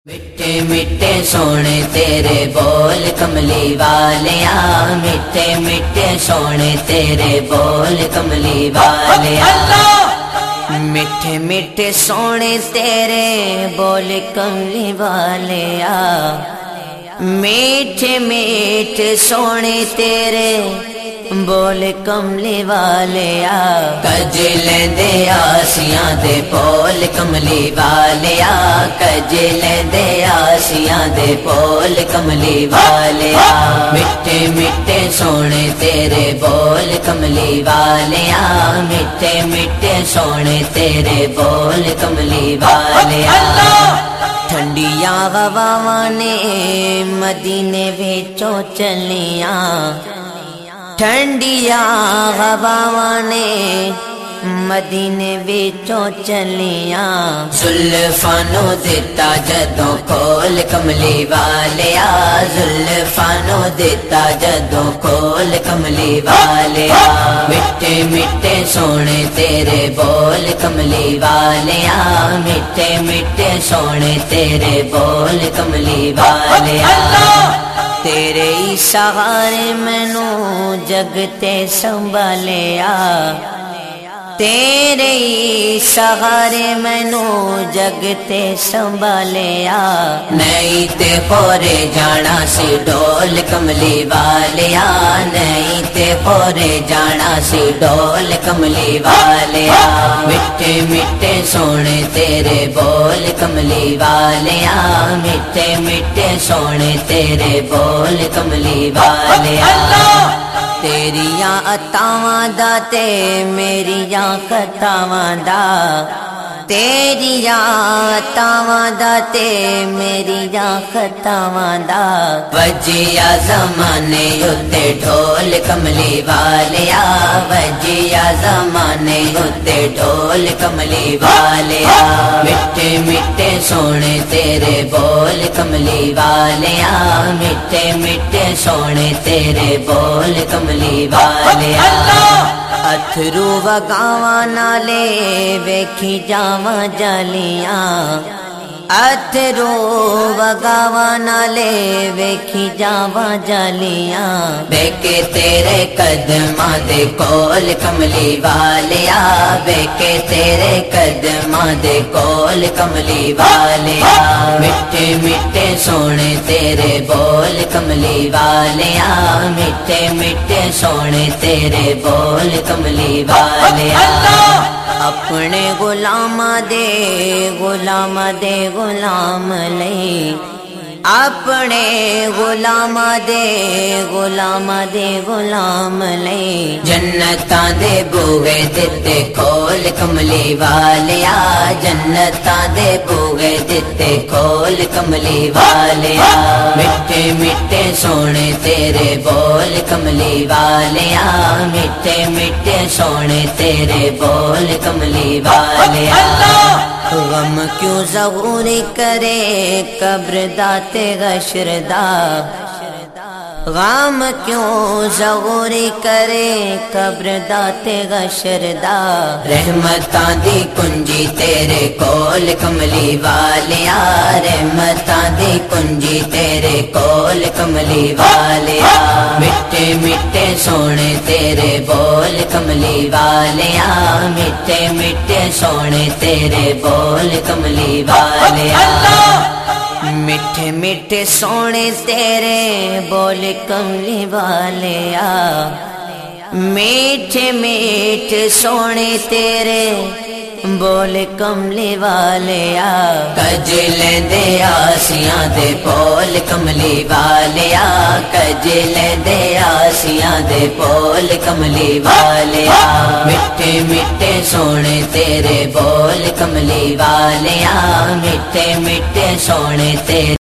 میٹھے میٹھے سونے تیرے بول کملی والیا، میٹھے میٹھے سونے تیرے بول کملی والیا، میٹھے میٹھے سونے تیرے بول کملی والیا، میٹھے میٹھے سونے تیرے بول کملی والیا، کج لیندے آسیاں دے بول کملی والیا، کج لیندے آسیاں دے بول کملی والیا، میٹھے میٹھے سونے تیرے بول کملی والیا، میٹھے میٹھے سونے تیرے بول کملی والیا، ٹھنڈیاں ہواواں نے مدینے وچوں چلیاں، ٹھنڈیاں ہواواں نے مدینے وچوں چلیاں، زلفاں نو دتا جدوں کول کملی والیا، زلفاں نو دتا جدوں کول کملی والیا، میٹھے میٹھے سونے تیرے بول کملی والیا، میٹھے میٹھے سونے تیرے بول کملی والیا، تیرے ہی سہارے مینوں جگ تے سنبھالیا، تیرے ہی سہارے مینوں جگ تے سنبھالیا، نہیں تے پورے جانا سی ڈول کملی والیا، نہیں تے پورے جانا سی ڈول کملی والیا، میٹھے میٹھے سونے تیرے بول کملی والیا، میٹھے میٹھے سونے تیرے بول کملی والیا، تیریاں عطاواں دا تے میریاں خطاواں دا، تیریاں عطاواں دا تے میریاں خطاواں دا، وجیا زمانے اُتے ڈھول کملی والیا، وجیا زمانے اُتے ڈھول کملی والیا، میٹھے میٹھے سونے تیرے بول کملی والیا، میٹھے میٹھے سونے تیرے بول کملی والیا، اتھرو وگاواں نالے ویکھی جاواں جالیاں، اتھرو وگاواں نالے ویکھی جاواں جالیاں، بیکے تیرے قدماں دے کول کملی والیا، بیکے تیرے قدماں دے کول کملی والیا، میٹھے میٹھے سونے تیرے بول کملی والیا، میٹھے میٹھے سونے تیرے بول کملی والیا، اپنے غلاماں دے غلام لئی، اپنے غلاماں دے غلام لئی، جنتاں دے بوئے دتے کھول کملی والیا، جنتاں دے بوئے دتے کھول کملی والیا، میٹھے میٹھے سونے تیرے بول کملی والیا، میٹھے میٹھے سونے تیرے بول کملی والیا، غم کیوں ظہور کرے قبر دا تے غشر دا، غم کیوں ظہور کرے قبر دا تے غشر دا، رحمتاں دی کنجی تیرے کول کملی والیا، رحمتاں دی کنجی تیرے کول کملی والیا، میٹھے میٹھے سونے تیرے بول کملی والیا، میٹھے میٹھے سونے تیرے بول کملی والیا، میٹھے میٹھے سونے تیرے بول کملی والیا، میٹھے میٹھے سونے تیرے بول کملی والیا، کج لیندے آسیاں دے بول کملی والیا، کج لیندے آسیاں دے بول کملی والیا، میٹھے میٹھے سونے تیرے بول کملی والیا، میٹھے میٹھے سونے تیرے